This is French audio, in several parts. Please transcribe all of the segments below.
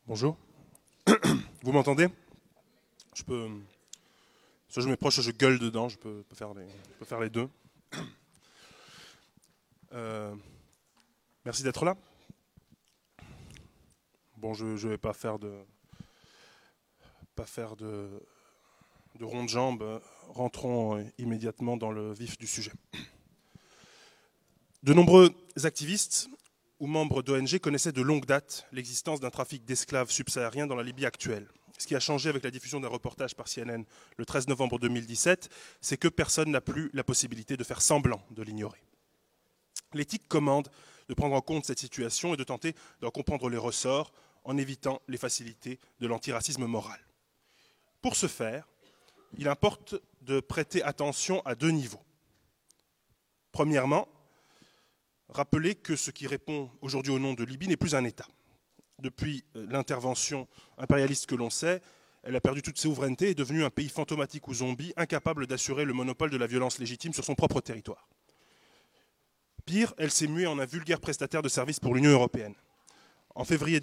Bonjour. Vous m'entendez? Je peux. Soit je m'approche, soit je gueule dedans. Je peux faire les deux. Merci d'être là. Bon, je ne vais pas faire de rond de jambe. Rentrons immédiatement dans le vif du sujet. De nombreux activistes ou membres d'ONG connaissaient de longue date l'existence d'un trafic d'esclaves subsahariens dans la Libye actuelle. Ce qui a changé avec la diffusion d'un reportage par CNN le 13 novembre 2017, c'est que personne n'a plus la possibilité de faire semblant de l'ignorer. L'éthique commande de prendre en compte cette situation et de tenter d'en comprendre les ressorts en évitant les facilités de l'antiracisme moral. Pour ce faire, il importe de prêter attention à deux niveaux. Premièrement, rappeler que ce qui répond aujourd'hui au nom de Libye n'est plus un État. Depuis l'intervention impérialiste que l'on sait, elle a perdu toute souveraineté et est devenue un pays fantomatique ou zombie, incapable d'assurer le monopole de la violence légitime sur son propre territoire. Pire, elle s'est muée en un vulgaire prestataire de services pour l'Union européenne. En février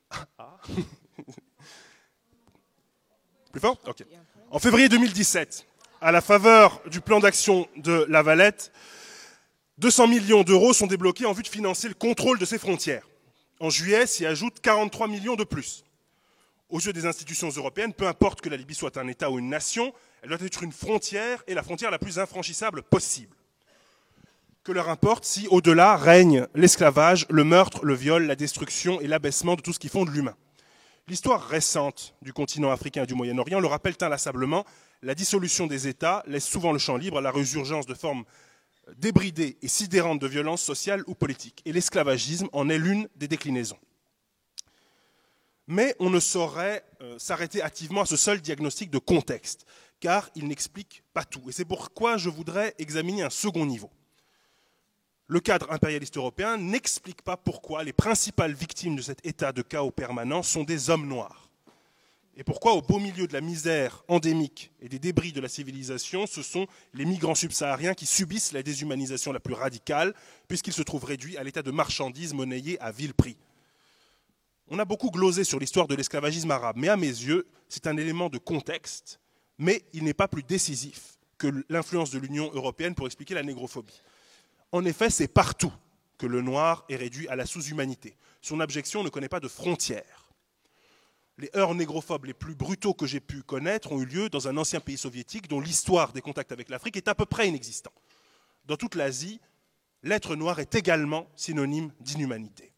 Plus fort ? Ok. En février 2017, à la faveur du plan d'action de La Valette, 200 millions d'euros sont débloqués en vue de financer le contrôle de ses frontières. En juillet, s'y ajoutent 43 millions de plus. Aux yeux des institutions européennes, peu importe que la Libye soit un État ou une nation, elle doit être une frontière et la frontière la plus infranchissable possible. Que leur importe si, au-delà, règne l'esclavage, le meurtre, le viol, la destruction et l'abaissement de tout ce qui fonde l'humain. L'histoire récente du continent africain et du Moyen-Orient le rappelle inlassablement, la dissolution des États laisse souvent le champ libre à la résurgence de formes débridée et sidérante de violence sociale ou politique. Et l'esclavagisme en est l'une des déclinaisons. Mais on ne saurait s'arrêter hâtivement à ce seul diagnostic de contexte, car il n'explique pas tout. Et c'est pourquoi je voudrais examiner un second niveau. Le cadre impérialiste européen n'explique pas pourquoi les principales victimes de cet état de chaos permanent sont des hommes noirs. Et pourquoi, au beau milieu de la misère endémique et des débris de la civilisation, ce sont les migrants subsahariens qui subissent la déshumanisation la plus radicale, puisqu'ils se trouvent réduits à l'état de marchandises monnayées à vil prix. On a beaucoup glosé sur l'histoire de l'esclavagisme arabe, mais à mes yeux, c'est un élément de contexte, mais il n'est pas plus décisif que l'influence de l'Union européenne pour expliquer la négrophobie. En effet, c'est partout que le noir est réduit à la sous-humanité. Son abjection ne connaît pas de frontières. Les heurts négrophobes les plus brutaux que j'ai pu connaître ont eu lieu dans un ancien pays soviétique dont l'histoire des contacts avec l'Afrique est à peu près inexistante. Dans toute l'Asie, l'être noir est également synonyme d'inhumanité.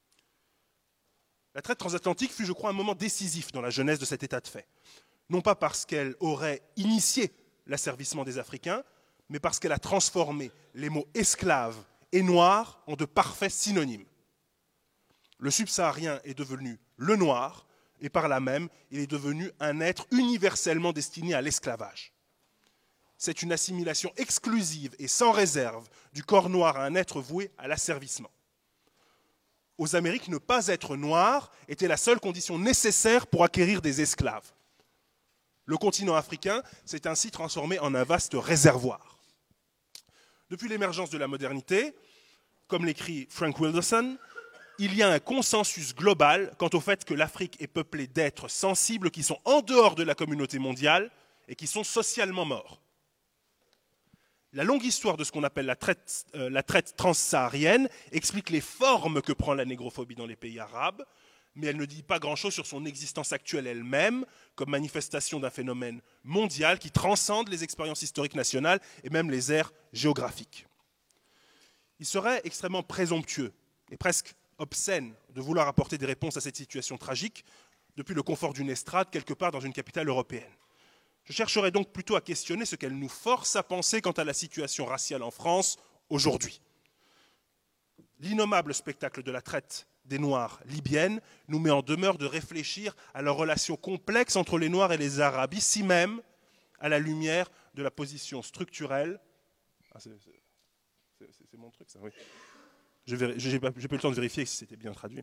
La traite transatlantique fut, je crois, un moment décisif dans la genèse de cet état de fait. Non pas parce qu'elle aurait initié l'asservissement des Africains, mais parce qu'elle a transformé les mots esclave et noir en de parfaits synonymes. Le subsaharien est devenu le noir, et par là même, il est devenu un être universellement destiné à l'esclavage. C'est une assimilation exclusive et sans réserve du corps noir à un être voué à l'asservissement. Aux Amériques, ne pas être noir était la seule condition nécessaire pour acquérir des esclaves. Le continent africain s'est ainsi transformé en un vaste réservoir. Depuis l'émergence de la modernité, comme l'écrit Frank Wilderson, il y a un consensus global quant au fait que l'Afrique est peuplée d'êtres sensibles qui sont en dehors de la communauté mondiale et qui sont socialement morts. La longue histoire de ce qu'on appelle la traite transsaharienne explique les formes que prend la négrophobie dans les pays arabes, mais elle ne dit pas grand-chose sur son existence actuelle elle-même, comme manifestation d'un phénomène mondial qui transcende les expériences historiques nationales et même les aires géographiques. Il serait extrêmement présomptueux et presque obscène de vouloir apporter des réponses à cette situation tragique depuis le confort d'une estrade quelque part dans une capitale européenne. Je chercherai donc plutôt à questionner ce qu'elle nous force à penser quant à la situation raciale en France aujourd'hui. L'innommable spectacle de la traite des Noirs libyennes nous met en demeure de réfléchir à la relation complexe entre les Noirs et les Arabes, ici même, à la lumière de la position structurelle. Ah, c'est mon truc, ça, oui. Je n'ai pas eu le temps de vérifier si c'était bien traduit.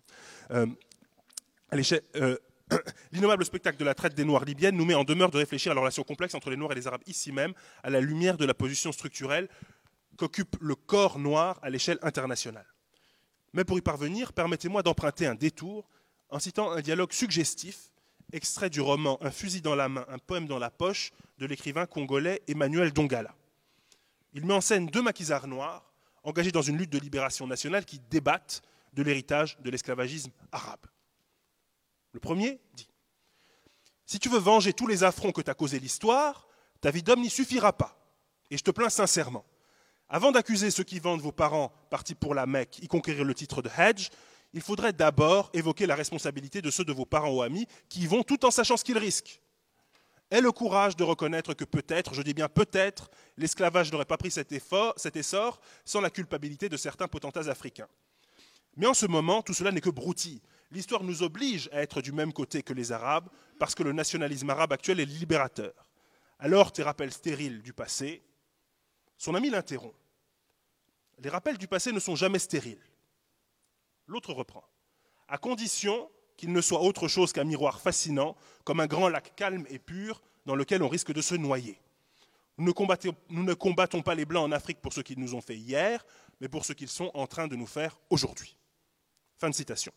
L'innommable spectacle de la traite des Noirs libyennes nous met en demeure de réfléchir à la relation complexe entre les Noirs et les Arabes, ici même, à la lumière de la position structurelle qu'occupe le corps noir à l'échelle internationale. Mais pour y parvenir, permettez-moi d'emprunter un détour en citant un dialogue suggestif, extrait du roman Un fusil dans la main, un poème dans la poche de l'écrivain congolais Emmanuel Dongala. Il met en scène deux maquisards noirs engagés dans une lutte de libération nationale qui débattent de l'héritage de l'esclavagisme arabe. Le premier dit « Si tu veux venger tous les affronts que t'a causé l'histoire, ta vie d'homme n'y suffira pas. Et je te plains sincèrement. Avant d'accuser ceux qui vendent vos parents partis pour la Mecque, y conquérir le titre de Hajj, il faudrait d'abord évoquer la responsabilité de ceux de vos parents ou amis qui y vont tout en sachant ce qu'ils risquent. Aie le courage de reconnaître que peut-être, je dis bien peut-être, l'esclavage n'aurait pas pris cet essor sans la culpabilité de certains potentats africains. Mais en ce moment, tout cela n'est que broutilles. L'histoire nous oblige à être du même côté que les Arabes parce que le nationalisme arabe actuel est libérateur. Alors, tes rappels stériles du passé, son ami l'interrompt. Les rappels du passé ne sont jamais stériles. L'autre reprend. À condition qu'il ne soit autre chose qu'un miroir fascinant, comme un grand lac calme et pur dans lequel on risque de se noyer. Nous ne combattons pas les Blancs en Afrique pour ce qu'ils nous ont fait hier, mais pour ce qu'ils sont en train de nous faire aujourd'hui. Fin de citation.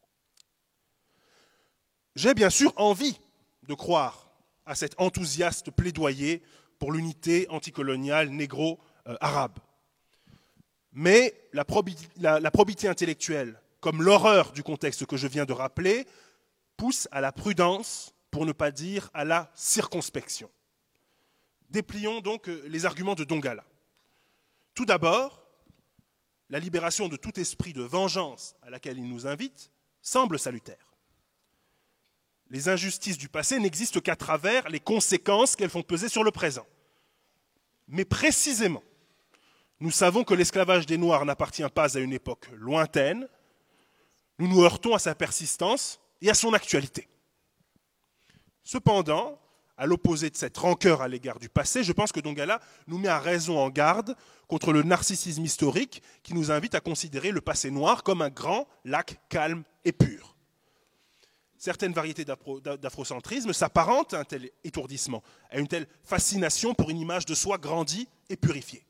J'ai bien sûr envie de croire à cet enthousiaste plaidoyer pour l'unité anticoloniale négro-arabe. Mais la probité intellectuelle, comme l'horreur du contexte que je viens de rappeler, pousse à la prudence, pour ne pas dire à la circonspection. Déplions donc les arguments de Dongala. Tout d'abord, la libération de tout esprit de vengeance à laquelle il nous invite semble salutaire. Les injustices du passé n'existent qu'à travers les conséquences qu'elles font peser sur le présent. Mais précisément, nous savons que l'esclavage des Noirs n'appartient pas à une époque lointaine. Nous nous heurtons à sa persistance et à son actualité. Cependant, à l'opposé de cette rancœur à l'égard du passé, je pense que Dongala nous met à raison en garde contre le narcissisme historique qui nous invite à considérer le passé noir comme un grand lac calme et pur. Certaines variétés d'afrocentrisme s'apparentent à un tel étourdissement, à une telle fascination pour une image de soi grandie et purifiée.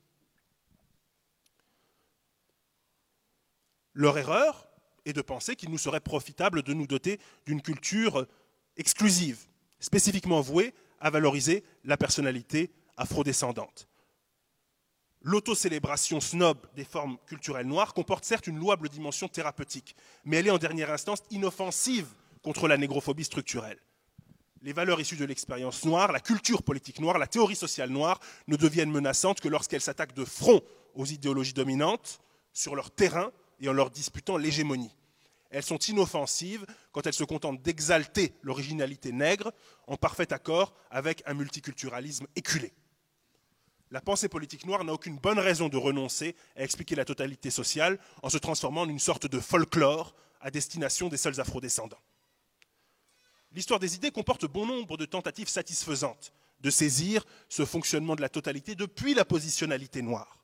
Leur erreur est de penser qu'il nous serait profitable de nous doter d'une culture exclusive, spécifiquement vouée à valoriser la personnalité afrodescendante. L'autocélébration snob des formes culturelles noires comporte certes une louable dimension thérapeutique, mais elle est en dernière instance inoffensive contre la négrophobie structurelle. Les valeurs issues de l'expérience noire, la culture politique noire, la théorie sociale noire ne deviennent menaçantes que lorsqu'elles s'attaquent de front aux idéologies dominantes sur leur terrain et en leur disputant l'hégémonie. Elles sont inoffensives quand elles se contentent d'exalter l'originalité nègre en parfait accord avec un multiculturalisme éculé. La pensée politique noire n'a aucune bonne raison de renoncer à expliquer la totalité sociale en se transformant en une sorte de folklore à destination des seuls afrodescendants. L'histoire des idées comporte bon nombre de tentatives satisfaisantes de saisir ce fonctionnement de la totalité depuis la positionnalité noire.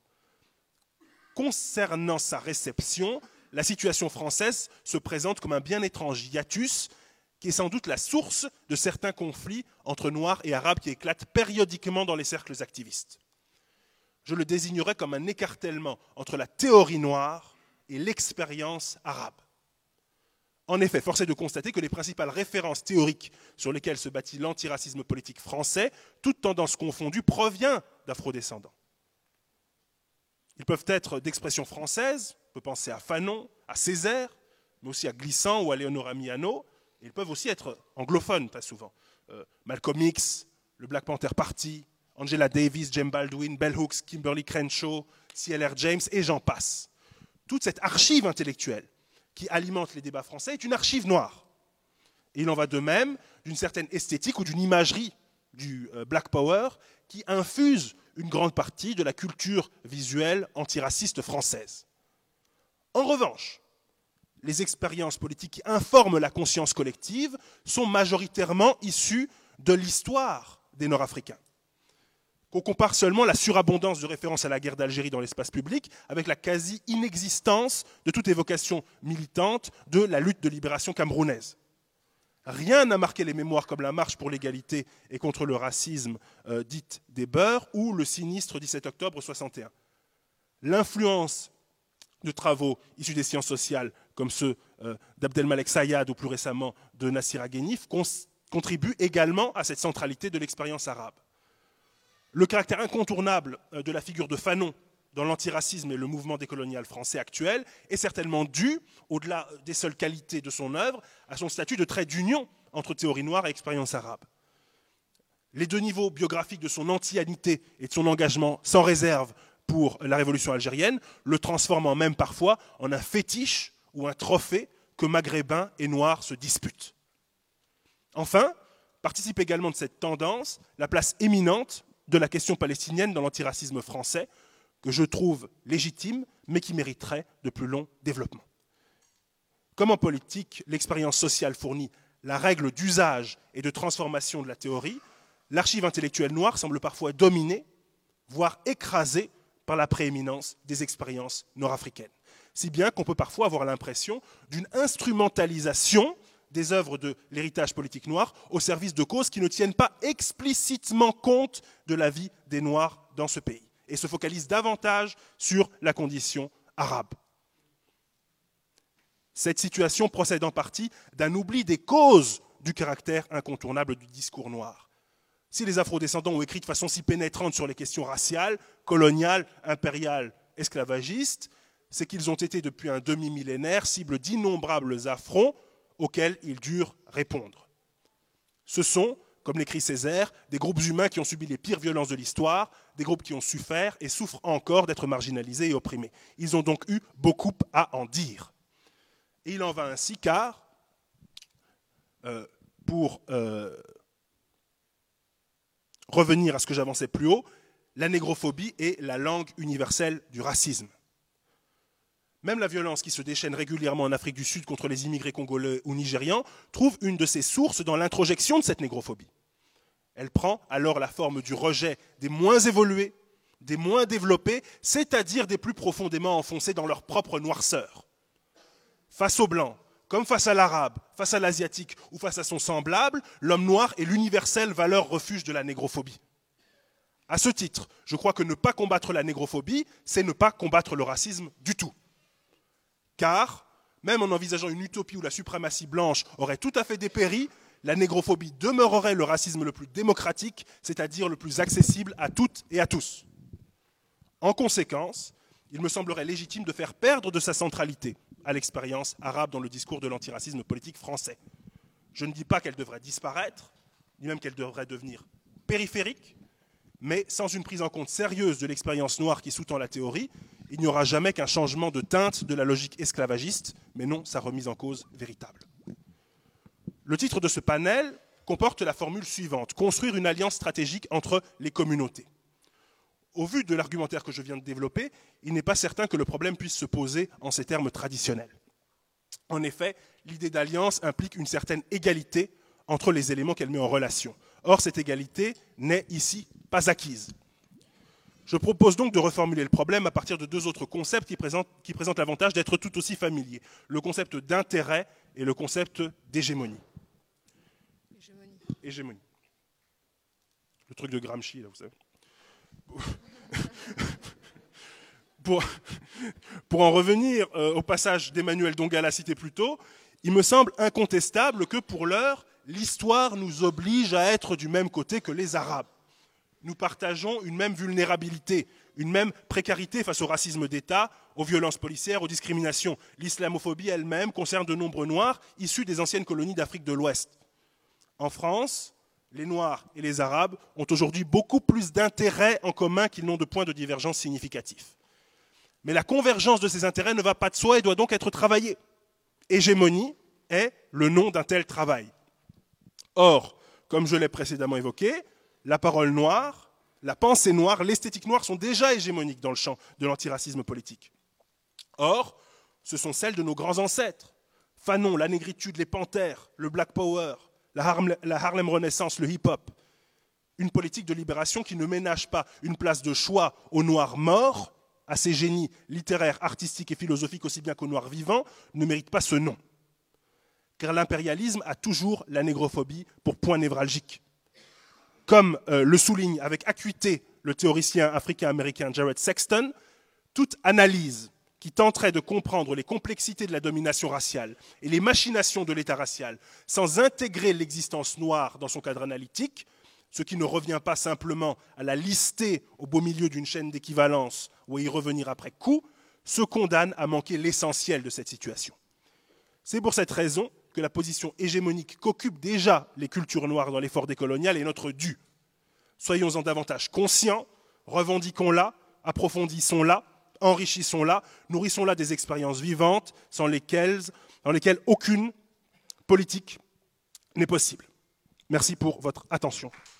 Concernant sa réception, la situation française se présente comme un bien étrange hiatus qui est sans doute la source de certains conflits entre Noirs et Arabes qui éclatent périodiquement dans les cercles activistes. Je le désignerais comme un écartèlement entre la théorie noire et l'expérience arabe. En effet, force est de constater que les principales références théoriques sur lesquelles se bâtit l'antiracisme politique français, toutes tendances confondues, provient d'afrodescendants. Ils peuvent être d'expression française, on peut penser à Fanon, à Césaire, mais aussi à Glissant ou à Leonora Miano. Ils peuvent aussi être anglophones, très souvent. Malcolm X, le Black Panther Party, Angela Davis, James Baldwin, Bell Hooks, Kimberly Crenshaw, C.L.R. James, et j'en passe. Toute cette archive intellectuelle qui alimente les débats français est une archive noire. Et il en va de même d'une certaine esthétique ou d'une imagerie du Black Power qui infuse une grande partie de la culture visuelle antiraciste française. En revanche, les expériences politiques qui informent la conscience collective sont majoritairement issues de l'histoire des Nord-Africains. Qu'on compare seulement la surabondance de références à la guerre d'Algérie dans l'espace public avec la quasi-inexistence de toute évocation militante de la lutte de libération camerounaise. Rien n'a marqué les mémoires comme la marche pour l'égalité et contre le racisme dite des Beurs ou le sinistre 17 octobre 61. L'influence de travaux issus des sciences sociales, comme ceux d'Abdelmalek Sayad ou plus récemment de Nassir Aghenif, contribuent également à cette centralité de l'expérience arabe. Le caractère incontournable de la figure de Fanon dans l'antiracisme et le mouvement décolonial français actuel est certainement dû, au-delà des seules qualités de son œuvre, à son statut de trait d'union entre théorie noire et expérience arabe. Les deux niveaux biographiques de son antianité et de son engagement sans réserve pour la révolution algérienne le transforment même parfois en un fétiche ou un trophée que maghrébins et noirs se disputent. Enfin, participe également de cette tendance la place éminente de la question palestinienne dans l'antiracisme français, que je trouve légitime, mais qui mériterait de plus longs développements. Comme en politique, l'expérience sociale fournit la règle d'usage et de transformation de la théorie, l'archive intellectuelle noire semble parfois dominée, voire écrasée par la prééminence des expériences nord-africaines. Si bien qu'on peut parfois avoir l'impression d'une instrumentalisation des œuvres de l'héritage politique noir au service de causes qui ne tiennent pas explicitement compte de la vie des Noirs dans ce pays et se focalisent davantage sur la condition arabe. Cette situation procède en partie d'un oubli des causes du caractère incontournable du discours noir. Si les afrodescendants ont écrit de façon si pénétrante sur les questions raciales, coloniales, impériales, esclavagistes, c'est qu'ils ont été depuis un demi-millénaire cible d'innombrables affronts auxquels ils durent répondre. Ce sont, comme l'écrit Césaire, des groupes humains qui ont subi les pires violences de l'histoire, des groupes qui ont souffert et souffrent encore d'être marginalisés et opprimés. Ils ont donc eu beaucoup à en dire. Et il en va ainsi car, pour revenir à ce que j'avançais plus haut, la négrophobie est la langue universelle du racisme. Même la violence qui se déchaîne régulièrement en Afrique du Sud contre les immigrés congolais ou nigérians trouve une de ses sources dans l'introjection de cette négrophobie. Elle prend alors la forme du rejet des moins évolués, des moins développés, c'est-à-dire des plus profondément enfoncés dans leur propre noirceur. Face aux Blancs, comme face à l'Arabe, face à l'Asiatique ou face à son semblable, l'homme noir est l'universelle valeur refuge de la négrophobie. À ce titre, je crois que ne pas combattre la négrophobie, c'est ne pas combattre le racisme du tout. Car, même en envisageant une utopie où la suprématie blanche aurait tout à fait dépéri, la négrophobie demeurerait le racisme le plus démocratique, c'est-à-dire le plus accessible à toutes et à tous. En conséquence, il me semblerait légitime de faire perdre de sa centralité à l'expérience arabe dans le discours de l'antiracisme politique français. Je ne dis pas qu'elle devrait disparaître, ni même qu'elle devrait devenir périphérique, mais sans une prise en compte sérieuse de l'expérience noire qui sous-tend la théorie, il n'y aura jamais qu'un changement de teinte de la logique esclavagiste, mais non sa remise en cause véritable. Le titre de ce panel comporte la formule suivante: construire une alliance stratégique entre les communautés. Au vu de l'argumentaire que je viens de développer, il n'est pas certain que le problème puisse se poser en ces termes traditionnels. En effet, l'idée d'alliance implique une certaine égalité entre les éléments qu'elle met en relation. Or, cette égalité n'est ici pas acquise. Je propose donc de reformuler le problème à partir de deux autres concepts qui présentent l'avantage d'être tout aussi familiers. Le concept d'intérêt et le concept d'hégémonie. Hégémonie. Le truc de Gramsci, là, vous savez. Pour en revenir au passage d'Emmanuel Dongala cité plus tôt, il me semble incontestable que pour l'heure, l'histoire nous oblige à être du même côté que les Arabes. Nous partageons une même vulnérabilité, une même précarité face au racisme d'État, aux violences policières, aux discriminations. L'islamophobie elle-même concerne de nombreux Noirs issus des anciennes colonies d'Afrique de l'Ouest. En France, les Noirs et les Arabes ont aujourd'hui beaucoup plus d'intérêts en commun qu'ils n'ont de points de divergence significatifs. Mais la convergence de ces intérêts ne va pas de soi et doit donc être travaillée. Hégémonie est le nom d'un tel travail. Or, comme je l'ai précédemment évoqué, la parole noire, la pensée noire, l'esthétique noire sont déjà hégémoniques dans le champ de l'antiracisme politique. Or, ce sont celles de nos grands ancêtres. Fanon, la négritude, les panthères, le Black Power, la Harlem Renaissance, le hip-hop. Une politique de libération qui ne ménage pas une place de choix aux Noirs morts, à ces génies littéraires, artistiques et philosophiques aussi bien qu'aux Noirs vivants, ne mérite pas ce nom. Car l'impérialisme a toujours la négrophobie pour point névralgique. Comme le souligne avec acuité le théoricien africain-américain Jared Sexton, toute analyse qui tenterait de comprendre les complexités de la domination raciale et les machinations de l'État racial sans intégrer l'existence noire dans son cadre analytique, ce qui ne revient pas simplement à la lister au beau milieu d'une chaîne d'équivalence ou à y revenir après coup, se condamne à manquer l'essentiel de cette situation. C'est pour cette raison que la position hégémonique qu'occupent déjà les cultures noires dans l'effort décolonial est notre due. Soyons-en davantage conscients, revendiquons-la, approfondissons-la, enrichissons-la, nourrissons-la des expériences vivantes dans lesquelles aucune politique n'est possible. Merci pour votre attention.